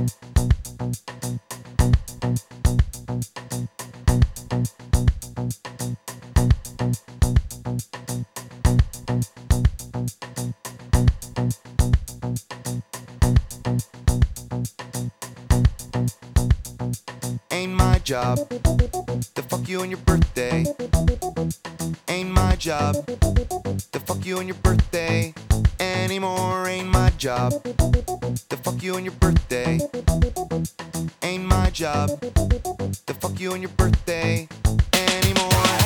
Ain't my job to fuck you on your birthday. Ain't my job to fuck you on your birthday anymore. Ain't my job to fuck you on your birthday. Ain't my job to fuck you on your birthday anymore.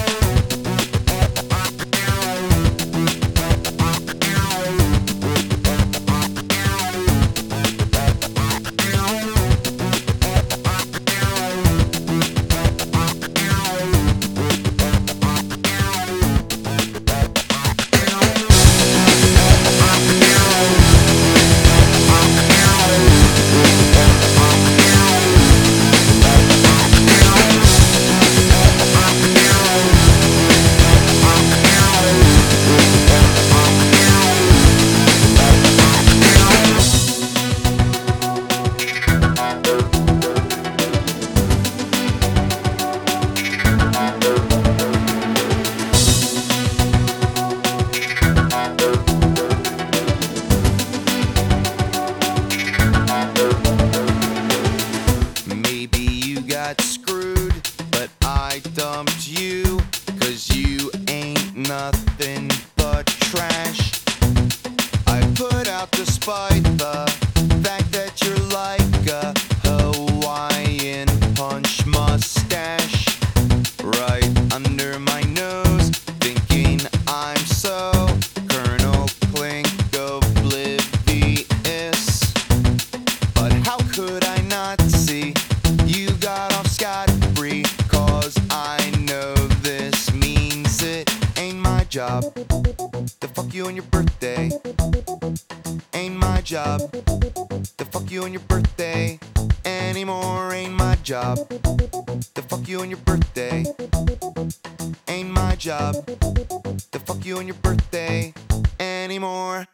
Got screwed, but I dumped you, 'cause you ain't nothing but trash. I put out despite the fact that you're like a Hawaiian punch mustache right under my nose, thinking I'm so Colonel Klink oblivious. But how could I not see you got off scot-free? 'Cause I know this means it ain't my job to fuck you on your birthday. Ain't my job to fuck you on your birthday anymore. Ain't my job to fuck you on your birthday. Ain't my job to fuck you on your birthday anymore.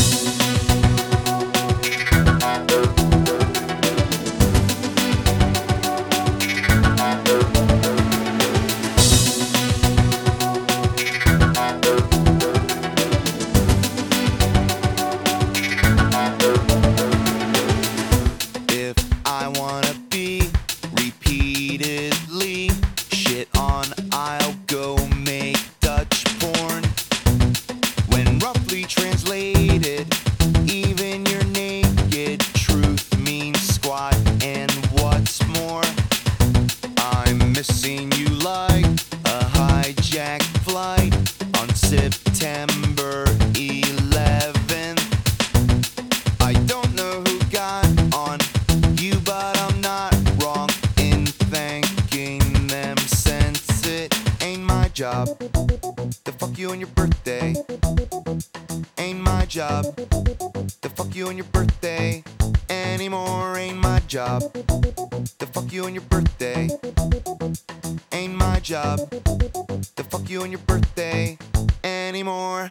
If I wanna be repeatedly shit on, I'll go make Dutch porn. When roughly translated, even your naked truth means squat. And what's more, I'm missing you like a hijacked flight on September 11th. I don't know who got on you, but I'm not wrong in thanking them, since it ain't my job to fuck you on your birthday. Ain't my job to fuck you on your birthday anymore. Ain't my job to fuck you on your birthday. Ain't my job to fuck you on your birthday anymore.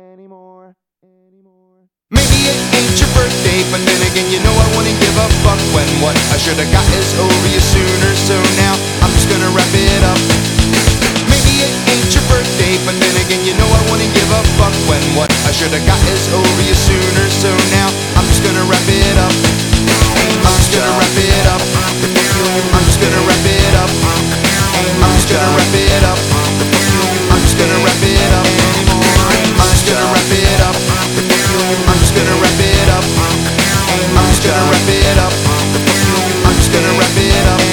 Maybe it ain't your birthday, but then again, you know I wouldn't give a fuck when what I should've got is over you sooner. So now I'm just gonna wrap it up. Maybe it ain't your birthday, but then again, you know I wouldn't give a fuck when what I should've got is over you sooner. So now I'm just gonna wrap it up. I'm just gonna wrap it up. I'm just gonna wrap it up. I'm just gonna wrap it up. I'm just gonna wrap it up. I'm just gonna wrap it up. I'm just gonna wrap it up. I'm just gonna wrap it up. I'm just gonna wrap it up.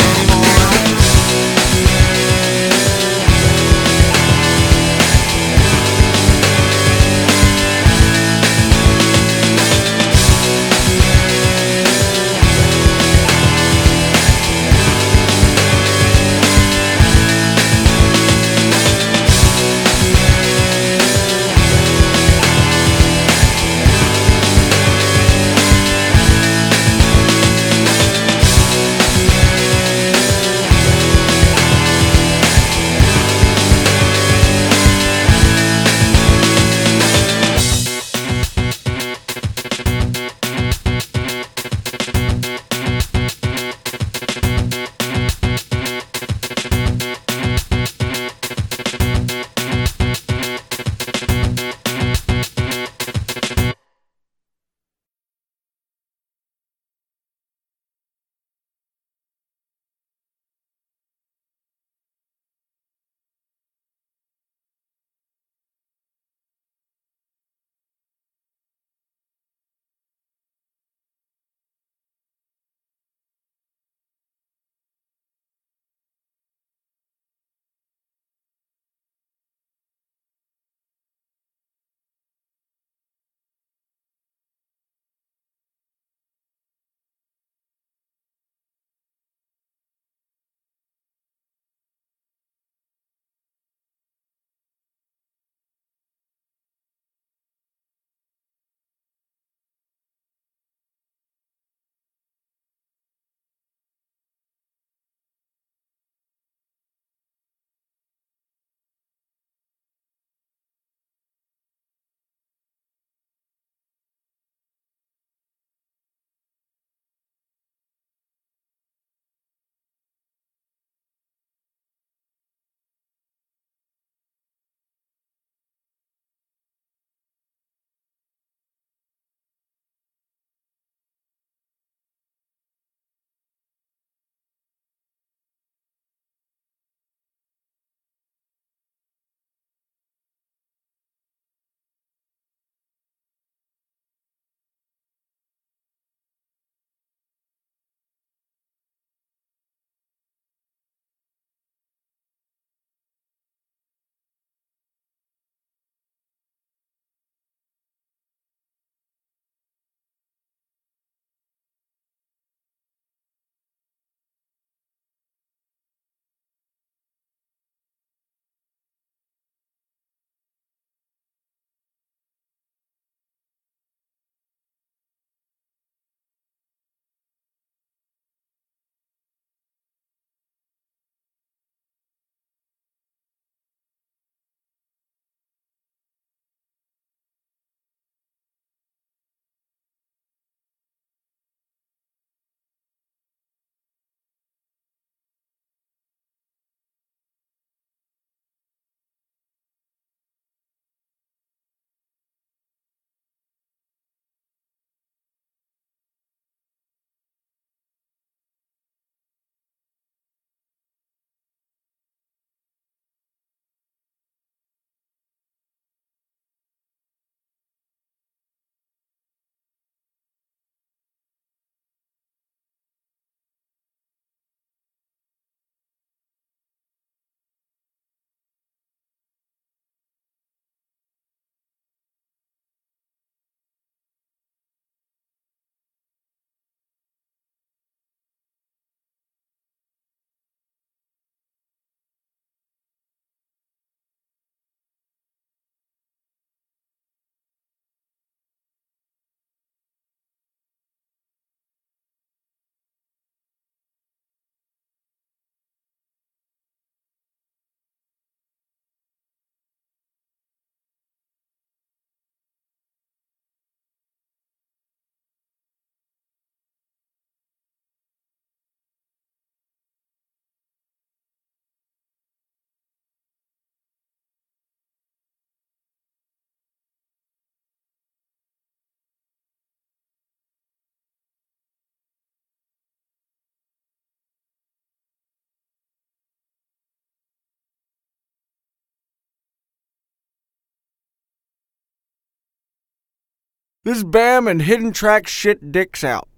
This Bam and Hidden Track shit dicks out.